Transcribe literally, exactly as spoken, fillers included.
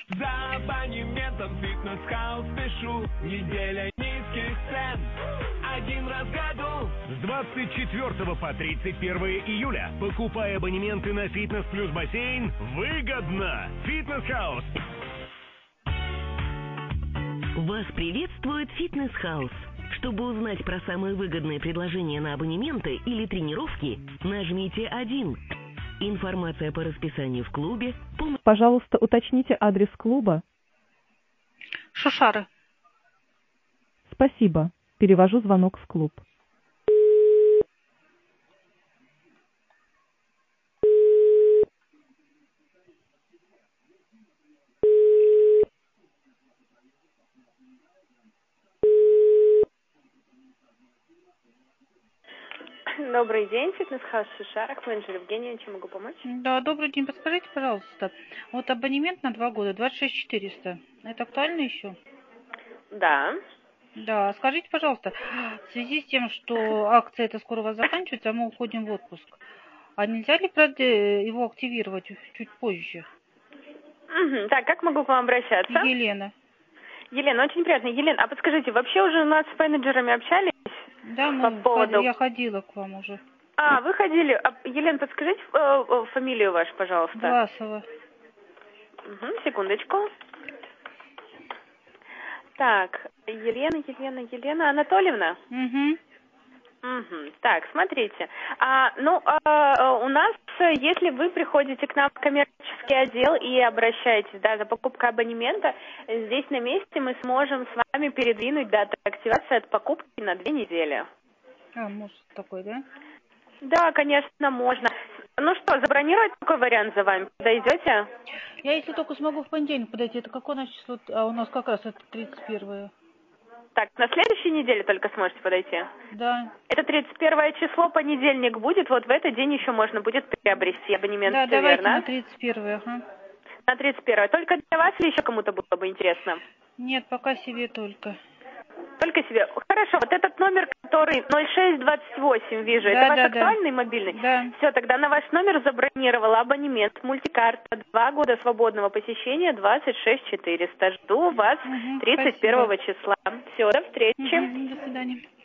За абонементом фитнес-хаус спешу. Неделя низких цен. Один раз в году. С двадцать четвёртого по тридцать первое июля. Покупай абонементы на фитнес плюс бассейн выгодно. Фитнес-хаус. Вас приветствует Фитнес-хаус. Чтобы узнать про самые выгодные предложения на абонементы или тренировки, нажмите один. Информация по расписанию в клубе. Пом... Пожалуйста, уточните адрес клуба. Шушары. Спасибо. Перевожу звонок в клуб. Добрый день, фитнес-хаус в Шушарах, менеджер Евгения, чем могу помочь? Да, добрый день, подскажите, пожалуйста, вот абонемент на два года, двадцать шесть четыреста, это актуально еще? Да. Да, скажите, пожалуйста, в связи с тем, что акция эта скоро у вас заканчивается, а мы уходим в отпуск, а нельзя ли, правда, его активировать чуть позже? Угу. Так, как могу к вам обращаться? Елена. Елена, очень приятно. Елена, а подскажите, вообще уже у нас с менеджерами общались? Да, мы, по поводу... я ходила к вам уже. А, вы ходили. А, Елена, подскажите э, э, фамилию вашу, пожалуйста. Власова. Угу, секундочку. Так, Елена, Елена, Елена Анатольевна? Угу. Угу. Так, смотрите. А, ну, а, у нас, если вы приходите к нам в коммерческий отдел и обращаетесь, да, за покупкой абонемента, здесь на месте мы сможем с вами передвинуть дату активации от покупки на две недели. А, может такой, да? Да, конечно, можно. Ну что, забронировать такой вариант за вами? Подойдете? Я если только смогу в понедельник подойти, это какое у нас число? А у нас как раз это тридцать первое. Так, на следующей неделе только сможете подойти? Да. Это тридцать первое число, понедельник будет, вот в этот день еще можно будет приобрести абонемент, да, все давайте верно? на тридцать первое, ага. На тридцать первое. Только для вас или еще кому-то было бы интересно? Нет, пока себе только. Только себе. Хорошо, вот этот номер, который ноль шесть двадцать восемь, вижу, Да, это ваш да, актуальный да. мобильный? Да. Все, тогда на ваш номер забронировала абонемент, мультикарта, два года свободного посещения, двадцать шесть четыреста. Жду вас Угу, тридцать первого числа. Все, до встречи. Угу, до свидания.